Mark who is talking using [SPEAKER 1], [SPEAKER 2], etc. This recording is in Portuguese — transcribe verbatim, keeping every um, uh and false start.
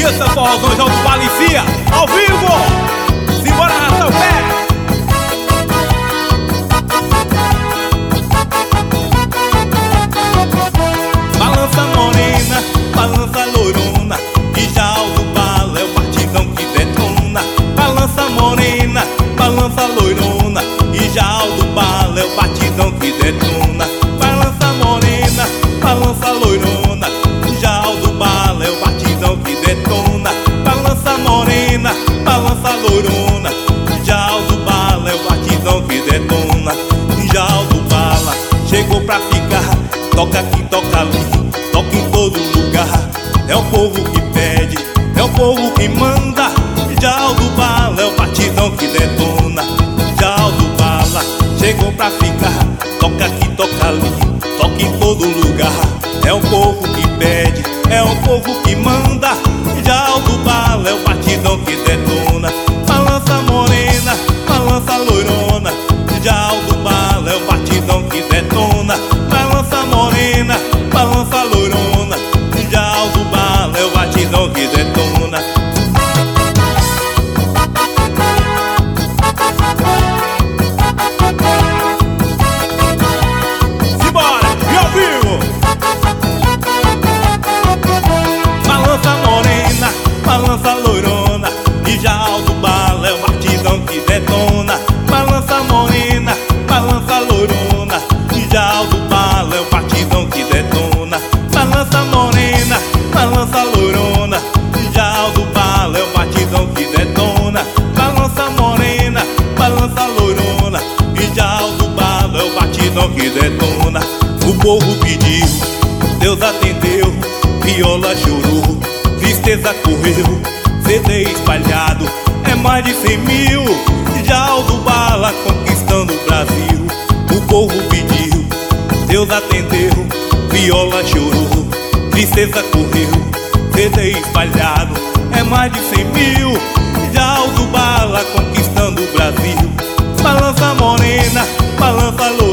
[SPEAKER 1] Esse forrozão já o Alicia, ao vivo. Simbora arrastar o pé. Balança morena, balança loirona, e já o bala é o batidão que detona. Balança morena, balança loirona, e já o bala é o batidão que detona. Balança morena, balança loirona, e já o bala é o batidão que detona. Balança morena, balança loirona, e já o bala é o batidão que detona. Já o bala chegou pra ficar, toca aqui, toca ali, toca em todo lugar. É o povo que pede, é o povo que manda. Já o do bala é o batidão que detona. Já o do bala chegou pra ficar, toca aqui, toca ali, toca em todo lugar. É o povo que pede, é o povo que manda. Já o do bala é o batidão que detona. Balança morena, balança loirona, já o do bala é o batidão que detona. Balança morena, balança loirona, já o do bala é o batidão que detona. Simbora, e ao vivo! Balança morena, balança loirona, e já o do bala é o batidão que detona. Balança morena, balança loirona, e já o do bala é o batidão que detona. Balança morena, balança loirona, e já o do bala é o batidão que detona. Balança morena, balança loirona, e já o do bala é o batidão que detona. O povo pediu, Deus atendeu, viola chorou, tristeza correu, C D espalhado, é mais de cem mil. Já o do bala conquistando o Brasil. O povo pediu, Deus atendeu, viola chorou, tristeza correu, C D espalhado, é mais de cem mil. Já o do bala conquistando o Brasil. Balança morena, balança loirona,